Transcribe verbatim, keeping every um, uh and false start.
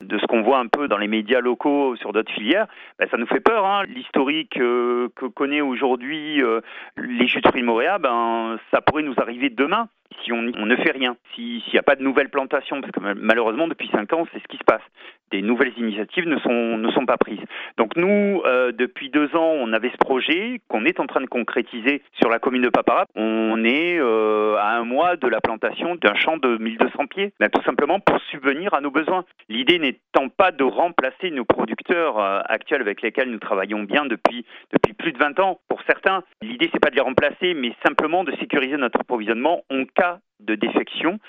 de ce qu'on voit un peu dans les médias locaux sur d'autres filières, ben, ça nous fait peur. Hein. L'historique euh, que connaît aujourd'hui euh, les jus de fruits de Moréa, ben, ça pourrait nous arriver demain si on, on ne fait rien, si, s'il n'y a pas de nouvelles plantations, parce que malheureusement depuis cinq ans c'est ce qui se passe. Des nouvelles initiatives ne sont, ne sont pas prises. Donc nous, euh, depuis deux ans, on avait ce projet qu'on est en train de concrétiser sur la commune de Paparap. On est euh, à un mois de la plantation d'un champ de mille deux cents pieds, ben, tout simplement pour subvenir à nos besoins. L'idée n'étant pas de remplacer nos producteurs euh, actuels avec lesquels nous travaillons bien depuis, depuis plus de vingt ans. Pour certains, l'idée c'est pas de les remplacer, mais simplement de sécuriser notre approvisionnement en cas de défection